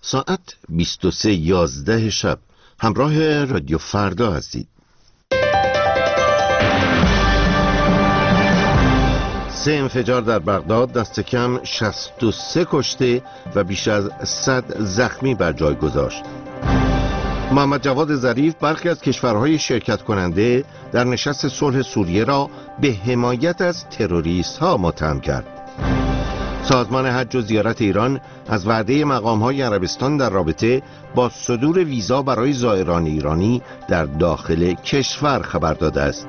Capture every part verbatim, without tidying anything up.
ساعت بیست و سه یازده شب همراه رادیو فردا هستید. سه انفجار در بغداد دست کم شصت و سه کشته و بیش از صد زخمی بر جای گذاشت. محمد جواد ظریف برخی از کشورهای شرکت کننده در نشست صلح سوریه را به حمایت از تروریست ها متهم کرد. سازمان حج و زیارت ایران از وعده مقام‌های عربستان در رابطه با صدور ویزا برای زائران ایرانی در داخل کشور خبر داده است.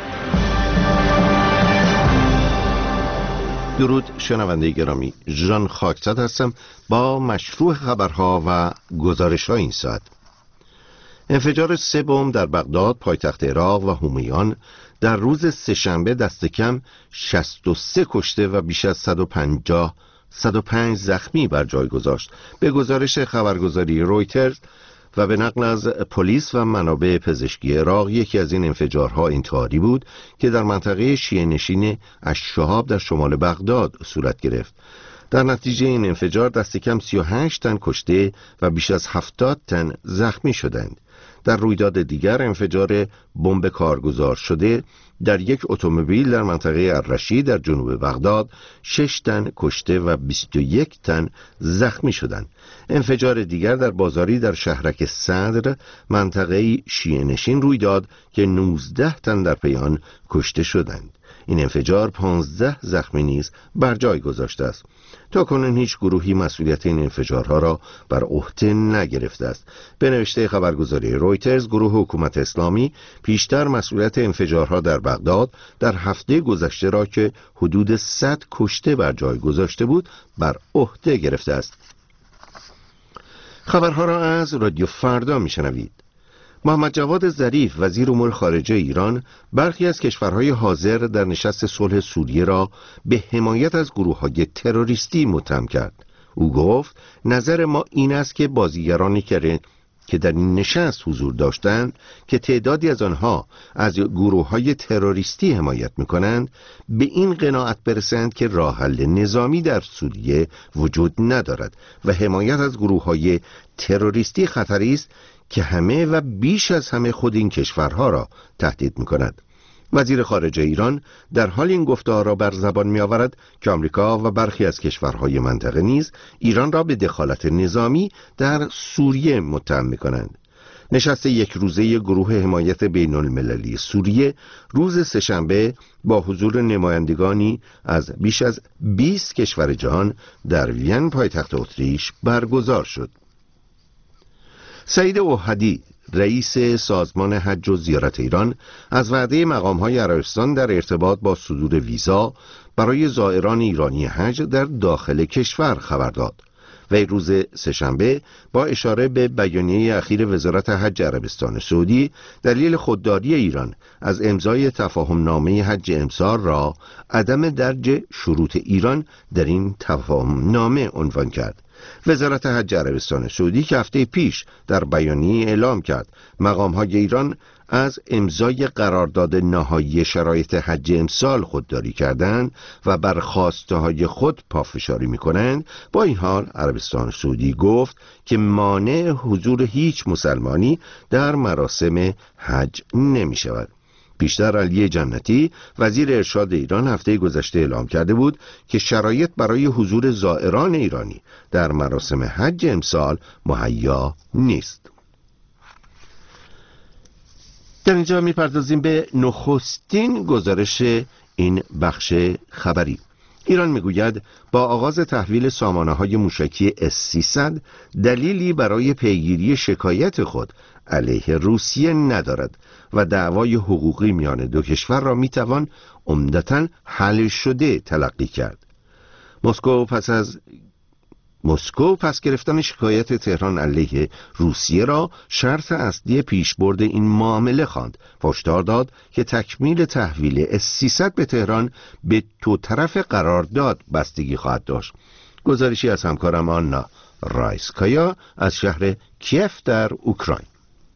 درود شنونده گرامی، ژان خاکزاد هستم با مشروع خبرها و گزارش‌های این ساعت. انفجار سه بمب در بغداد پایتخت عراق و همیان در روز سه‌شنبه دست کم شصت و سه کشته و بیش از صد و پنجاه صد و پنج زخمی بر جای گذاشت. به گزارش خبرگزاری رویترز و به نقل از پلیس و منابع پزشکی عراق، یکی از این انفجارها انتحاری بود که در منطقه شیعه نشین الشهاب در شمال بغداد صورت گرفت. در نتیجه این انفجار دست کم سی و هشت تن کشته و بیش از هفتاد تن زخمی شدند. در رویداد دیگر انفجار بمب کارگزار شده در یک اتومبیل در منطقه الرشید در جنوب بغداد شش تن کشته و بیست و یک تن زخمی شدند. انفجار دیگر در بازاری در شهرک صدر منطقه شیعه نشین روی داد که نوزده تن در پی آن کشته شدند. این انفجار پانزده زخمی نیز بر جای گذاشته است. تا کنون هیچ گروهی مسئولیت این انفجارها را بر عهده نگرفته است. به نوشته خبرگزاری رویترز، گروه حکومت اسلامی پیشتر مسئولیت انفجارها در بغداد در هفته گذشته را که حدود صد کشته بر جای گذاشته بود بر عهده گرفته است. خبرها را از رادیو فردا میشنوید. محمد جواد ظریف وزیر امور خارجه ایران برخی از کشورهای حاضر در نشست صلح سوریه را به حمایت از گروه‌های تروریستی متهم کرد. او گفت نظر ما این است که بازیگرانی که که در این نشست حضور داشتند که تعدادی از آنها از گروه‌های تروریستی حمایت می‌کنند به این قناعت برسند که راه حل نظامی در سوریه وجود ندارد و حمایت از گروه‌های تروریستی خطری است که همه و بیش از همه خود این کشورها را تهدید می‌کند. وزیر خارجه ایران در حال این گفته‌ها را بر زبان می‌آورد که آمریکا و برخی از کشورهای منطقه نیز ایران را به دخالت نظامی در سوریه متهم می‌کنند. نشست یک روزه گروه حمایت بین المللی سوریه روز سه‌شنبه با حضور نمایندگانی از بیش از بیست کشور جهان در وین پایتخت اتریش برگزار شد. سعید اوحدی رئیس سازمان حج و زیارت ایران از وعده مقام‌های عربستان در ارتباط با صدور ویزا برای زائران ایرانی حج در داخل کشور خبر داد. وی روز سه‌شنبه با اشاره به بیانیه اخیر وزارت حج عربستان سعودی دلیل خودداری ایران از امضای تفاهم نامه حج امسال را عدم درج شروط ایران در این تفاهم نامه عنوان کرد. وزارت حج عربستان سعودی که هفته پیش در بیانیه اعلام کرد مقام‌های ایران از امضای قرارداد نهایی شرایط حج امسال خودداری کردند و بر خواسته‌های خود پافشاری می‌کنند، با این حال عربستان سعودی گفت که مانع حضور هیچ مسلمانی در مراسم حج نمی‌شود. پیشتر علی جنتی وزیر ارشاد ایران هفته گذشته اعلام کرده بود که شرایط برای حضور زائران ایرانی در مراسم حج امسال مهیا نیست. در اینجا می‌پردازیم به نخستین گزارش این بخش خبری. ایران میگوید با آغاز تحویل سامانه‌های موشکی اس سیصد دلیلی برای پیگیری شکایت خود علیه روسیه ندارد و دعوای حقوقی میان دو کشور را میتوان عمدتاً حل شده تلقی کرد. مسکو پس از مسکو پس گرفتن شکایت تهران علیه روسیه را شرط اصلی پیشبرد این معامله خواند و هشدار داد که تکمیل تحویل اس سیصد به تهران به دو طرف قرارداد بستگی خواهد داشت. گزارشی از همکارم آنا رایسکایا از شهر کیف در اوکراین.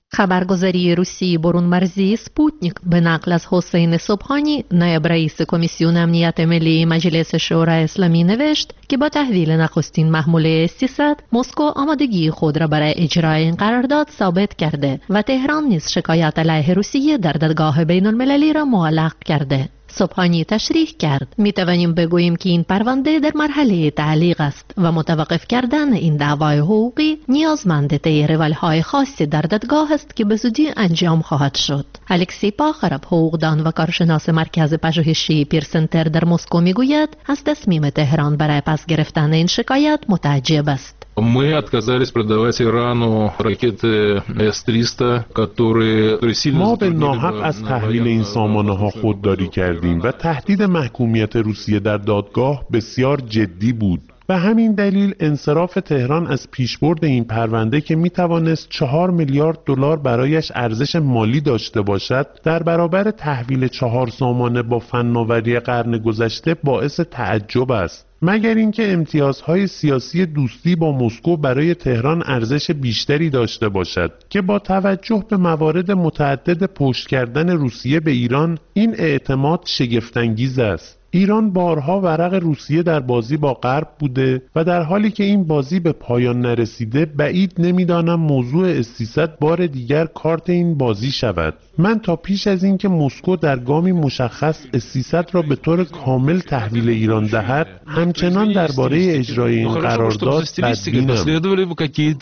خبرگزاری روسی برون مرزی سپوتنیک به نقل از حسین صبحانی نایب رئیس کمیسیون امنیت ملی مجلس شورای اسلامی نوشت که با تحویل نخستین محموله سیصد مسکو آمادگی خود را برای اجرای این قرارداد ثابت کرده و تهران نیز شکایت علیه روسیه در دادگاه بین المللی را معلق کرده. صبحانی تشریح کرد می توانیم بگوییم که این پرونده در مرحله تعلیق است و متوقف کردن این دعوای حقوقی نیازمند طی روالهای خاصی در دادگاه است که به زودی انجام خواهد شد. الکسی پاخرب، حقوقدان و کارشناس مرکز پژوهشی پیرسنتر در مسکو میگوید از تصمیم تهران برای پس گرفتن این شکایت متعجب است. Мы отказались продавать Ирану ракеты эс триста, которые ما به ناحق از تحویل این سامانه‌ها خودداری کردیم و تهدید محکومیت روسیه در دادگاه بسیار جدی بود. به همین دلیل انصراف تهران از پیشبرد این پرونده که میتوانست چهار میلیارد دلار برایش ارزش مالی داشته باشد در برابر تحویل چهار سامانه با فناوری قرن گذشته باعث تعجب است. مگر اینکه امتیازهای سیاسی دوستی با مسکو برای تهران ارزش بیشتری داشته باشد که با توجه به موارد متعدد پشت کردن روسیه به ایران این اعتماد شگفت‌انگیز است. ایران بارها ورق روسیه در بازی با غرب بوده و در حالی که این بازی به پایان نرسیده بعید نمیدانم موضوع اس سیصد بار دیگر کارت این بازی شود. من تا پیش از این که مسکو در گامی مشخص اس سیصد را به طور کامل تحویل ایران دهد همچنان درباره اجرای این قرارداد بدبینم.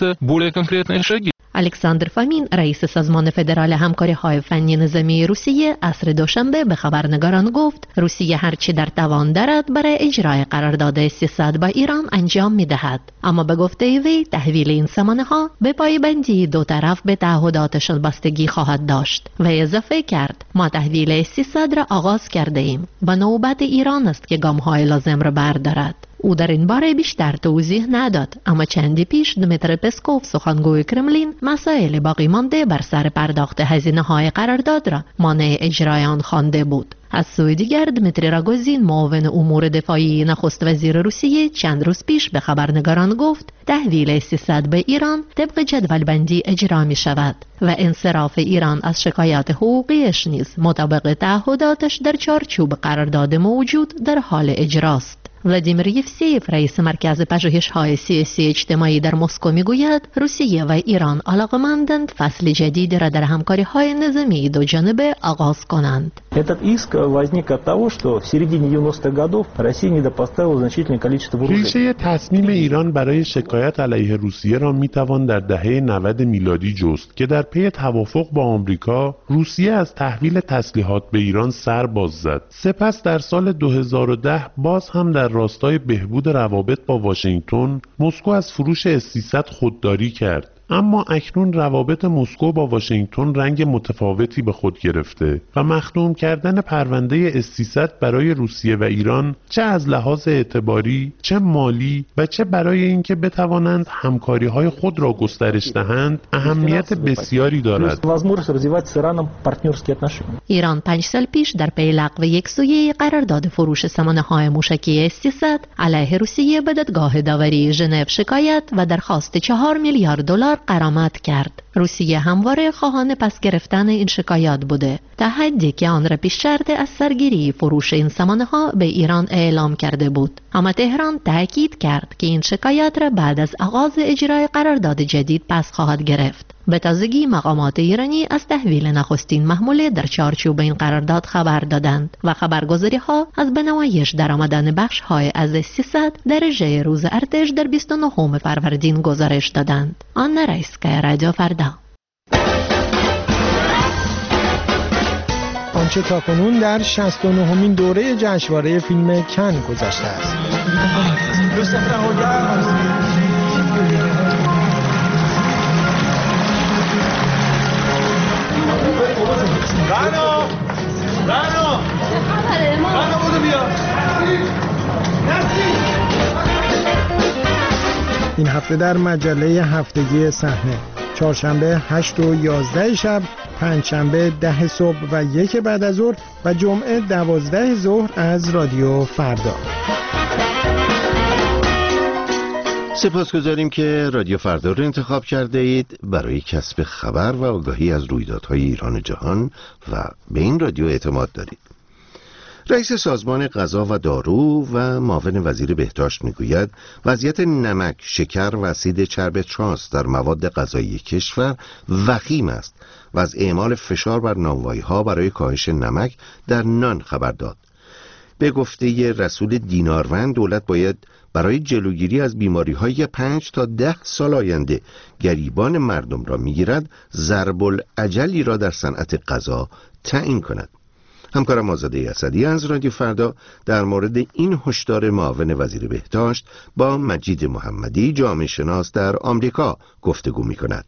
الکساندر فامین، رئیس سازمان فدرال همکاری‌های فنی نظامی روسیه، عصر دوشنبه به خبرنگاران گفت روسیه هرچی در توان دارد برای اجرای قرارداد سیصد با ایران انجام می‌دهد، اما به گفته وی تحویل این سامانه‌ها به پایبندی دو طرف به تعهداتشان بستگی خواهد داشت و اضافه کرد ما تحویل سیصد را آغاز کرده ایم و نوبت ایران است که گام‌های لازم را بردارد. او در این باره بیشتر توضیح نداد، اما چندی پیش دمیتر پسکوف، سخنگوی کرملین، مسائل باقی مانده بر سر پرداخت هزینه‌های قرارداد را مانع اجرای آن خوانده بود. از سوی دیگر دمیتری راگوزین، معاون امور دفاعی نخست وزیر روسیه، چند روز پیش به خبرنگاران گفت تحویل سیصد به ایران طبق جدول بندی اجرا می شود و انصراف ایران از شکایات حقوقیش نیز مطابق تعهداتش در چارچوب قرارداد موجود در حال اجراست. ولادیمیر یفسیف، رئیس مرکز پژوهش‌های سیاسی اجتماعی در مسکو میگوید روسیه و ایران علاقه‌مندند فصل جدیدی را در همکاری‌های نظامی دو جانبه آغاز کنند. ریشه تصمیم ایران برای شکایت علیه روسیه را میتوان در دهه نود میلادی جست که در پی توافق با آمریکا روسیه از تحویل تسلیحات به ایران سر باز زد. سپس در سال دو هزار و ده باز هم در راستای بهبود روابط با واشنگتن مسکو از فروش اس سیصد خودداری کرد. اما اکنون روابط مسکو با واشنگتن رنگ متفاوتی به خود گرفته و مختوم کردن پرونده اس سیصد برای روسیه و ایران چه از لحاظ اعتباری، چه مالی و چه برای اینکه بتوانند همکاری‌های خود را گسترش دهند اهمیت بسیاری دارد. ایران پنج سال پیش در پی لغو یکسویه قرارداد فروش سامانه‌های موشکی اس سیصد علیه روسیه به دادگاه داوری ژنو شکایت و درخواست چهار میلیارد دلار غرامت کرد. روسیه همواره خواهان پس گرفتن این شکایات بوده، تا حدی که آن را پیش شرط از سرگیری فروش این سامانه‌ها به ایران اعلام کرده بود. اما تهران تاکید کرد که این شکایات را بعد از آغاز اجرای قرارداد جدید پس خواهد گرفت. به تازگی مقامات ایرانی از تحویل نخستین محموله در چارچوب این قرارداد خبر دادند و خبرگزاری‌ها از به نمایش درآمدن بخش‌های از سیصد درجه روز ارتش در بیست و نهم فروردین گزارش دادند. آن رئیس‌کای رادیو فردا. آنچه تاکنون در شصت و نهمین دوره جشنواره فیلم کن گذشته است. رنا رنا رنا بودو بیا. این هفته در مجله هفتگی صحنه چهارشنبه هشت و یازده شب، پنجشنبه ده صبح و یک بعد از ظهر و جمعه دوازده ظهر از رادیو فردا. سپاسگزاریم که رادیو فردا رو انتخاب کرده اید برای کسب خبر و آگاهی از رویدادهای ایران و جهان و به این رادیو اعتماد دارید. رئیس سازمان غذا و دارو و معاون وزیر بهداشت میگوید وضعیت نمک، شکر و اسید چرب ترانس در مواد غذایی کشور وخیم است و از اعمال فشار بر نانوایی‌ها برای کاهش نمک در نان خبر داد. به گفته رسول دیناروند دولت باید برای جلوگیری از بیماری‌های پنج تا ده سال آینده گریبان مردم را میگیرد ضرب الاجلی را در صنعت غذا تعیین کند. همکارم آزاده اسدی از رادیو فردا در مورد این هشدار معاون وزیر بهداشت با مجید محمدی جامعه شناس در آمریکا گفتگو می‌کند.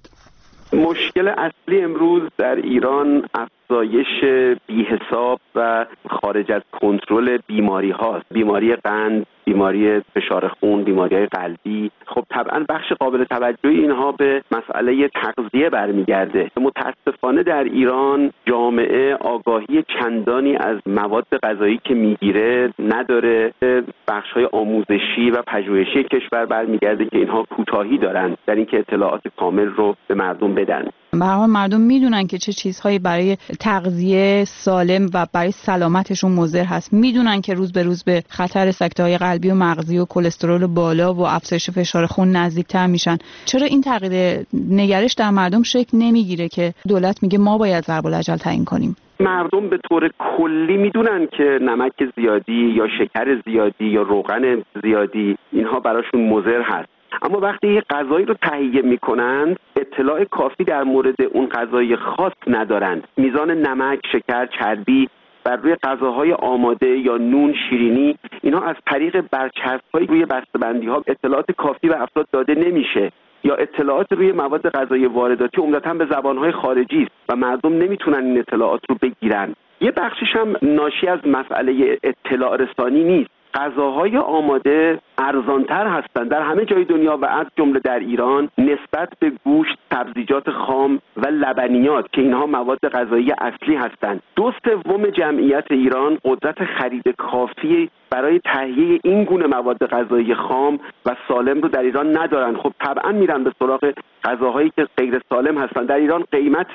مشکل اصلی امروز در ایران افزایش بی‌حساب و خارج از کنترل بیماری هاست. بیماری قند، بیماری فشار خون، بیماری‌های قلبی. خب طبعا بخش قابل توجهی اینها به مسئله تغذیه برمیگرده. متاسفانه در ایران جامعه آگاهی چندانی از مواد غذایی که میگیره نداره. بخش‌های آموزشی و پژوهشی کشور برمیگرده که اینها کوتاهی دارن در اینکه اطلاعات کامل رو به مردم بدن. به هر حال مردم میدونن که چه چیزهایی برای تغذیه سالم و برای سلامتشون مضر هست. میدونن که روز به روز به خطر سکته‌های قلبی و مغزی و کلسترول بالا و افزایش فشار خون نزدیکتر میشن. چرا این تغییر نگرش در مردم شکل نمیگیره که دولت میگه ما باید ضرب الاجل تعیین کنیم؟ مردم به طور کلی میدونن که نمک زیادی یا شکر زیادی یا روغن زیادی اینها براشون مضر هست. اما وقتی یه غذایی رو تهیه میکنند اطلاع کافی در مورد اون غذای خاص ندارند. میزان نمک، شکر، چربی بر روی غذاهای آماده یا نون، شیرینی، اینها از طریق برچسب‌های روی بسته‌بندی‌ها اطلاعات کافی به افراد داده نمیشه. یا اطلاعات روی مواد غذایی وارداتی عمدتاً به زبان‌های خارجی است و مردم نمیتونن این اطلاعات رو بگیرن. یه بخشش هم ناشی از مسئله اطلاع رسانی نیست. غذاهای آماده ارزانتر هستند در همه جای دنیا و از جمله در ایران نسبت به گوشت، سبزیجات خام و لبنیات که اینها مواد غذایی اصلی هستند. دو سوم جمعیت ایران قدرت خرید کافی برای تهیه این گونه مواد غذایی خام و سالم رو در ایران ندارن. خب طبعا میرن به سراغ غذاهایی که غیر سالم هستند. در ایران قیمت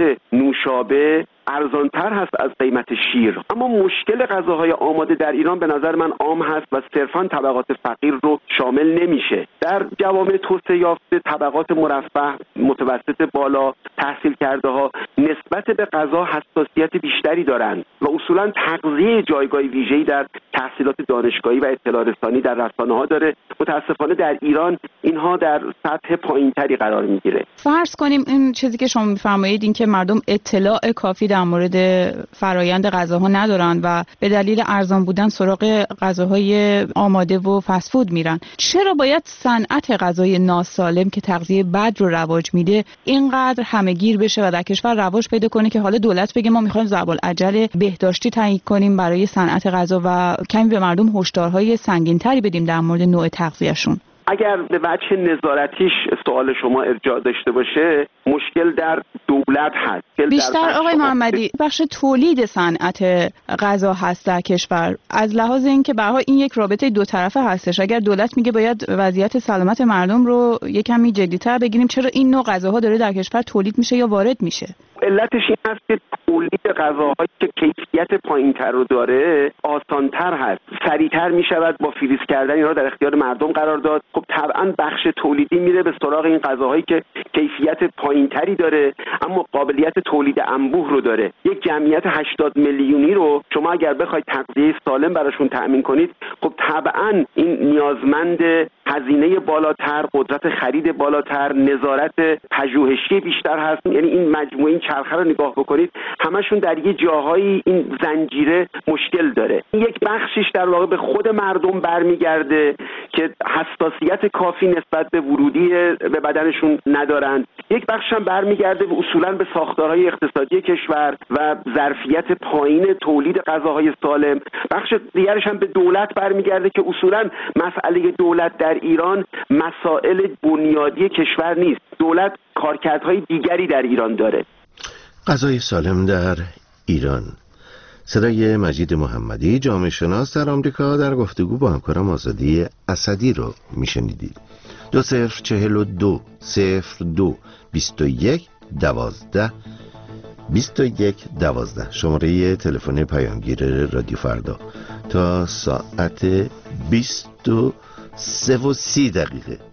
نوشابه ارزانتر هست از قیمت شیر. اما مشکل غذاهای آماده در ایران به نظر من عام هست و صرفاً طبقات فقیر رو شامل نمیشه. در جوامع توسعه یافته طبقات مرفه، متوسط بالا، تحصیل کرده ها نسبت به غذا حساسیت بیشتری دارند و اصولاً تغذیه جایگاه ویژه‌ای در تحصیلات دانشگاهی و اطلاع رسانی در رسانه‌ها داره. متاسفانه در ایران اینها در سطح پایینتری قرار میگیره. فرض کنیم این چیزی که شما میفرمایید این که مردم اطلاع کافی در مورد فرایند غذاها ندارن و به دلیل ارزان بودن سراغ غذاهای آماده و فست فود میرن. چرا باید صنعت غذای ناسالم که تغذیه بد رو رواج میده اینقدر همه‌گیر بشه و در کشور رواج پیدا کنه که حالا دولت بگه ما میخوایم ضرب الاجل بهداشتی تعیین کنیم برای صنعت غذا و کمی به مردم هشدارهای سنگین‌تری بدیم در مورد نوع تغذیه‌شون؟ اگر به وجه نظارتیش سوال شما ارجاع داشته باشه مشکل در دولت هست. بیشتر آقای محمدی بخش تولید صنعت غذا هست در کشور. از لحاظ اینکه به هر حال این یک رابطه دو طرفه هستش. اگر دولت میگه باید وضعیت سلامت مردم رو یک کمی جدی‌تر بگیریم، چرا این نوع غذاها داره در کشور تولید میشه یا وارد میشه؟ علتش این هست که تولید غذاهایی که کیفیت پایین‌تر رو داره آسان‌تر هست، سریع‌تر میشود با فریز کردن اینا در اختیار مردم قرار داد. خب طبعاً بخش تولیدی میره به سراغ این غذاهایی که کیفیت پایین‌تری داره اما قابلیت تولید انبوه رو داره. یک جمعیت هشتاد میلیونی رو شما اگر بخواید تغذیه سالم براشون تأمین کنید خب طبعاً این نیازمند هزینه بالاتر، قدرت خرید بالاتر، نظارت پژوهشی بیشتر هست. یعنی این مجموعه این چرخه رو نگاه بکنید همشون در یه جاهایی این زنجیره مشکل داره. یک بخشش در واقع به خود مردم برمیگرده که حساسیت کافی نسبت به ورودی به بدنشون ندارن. یک بخش هم برمیگرده به اصولاً به ساختارهای اقتصادی کشور و ظرفیت پایین تولید غذاهای سالم. بخش دیگرش هم به دولت برمیگرده که اصولاً مسئله دولت در ایران مسائل بنیادی کشور نیست. دولت کارکردهای دیگری در ایران داره. غذای سالم در ایران. صدای مجید محمدی جامعه شناس در آمریکا در گفتگو با همکارم آزادی اسدی رو میشنیدید. دو صفر چهل و دو صفر دو بیست و یک دوازده بیست و یک دوازده شماره تلفن پیامگیر رادیو فردا. تا ساعت بیست و سه و سی دقیقه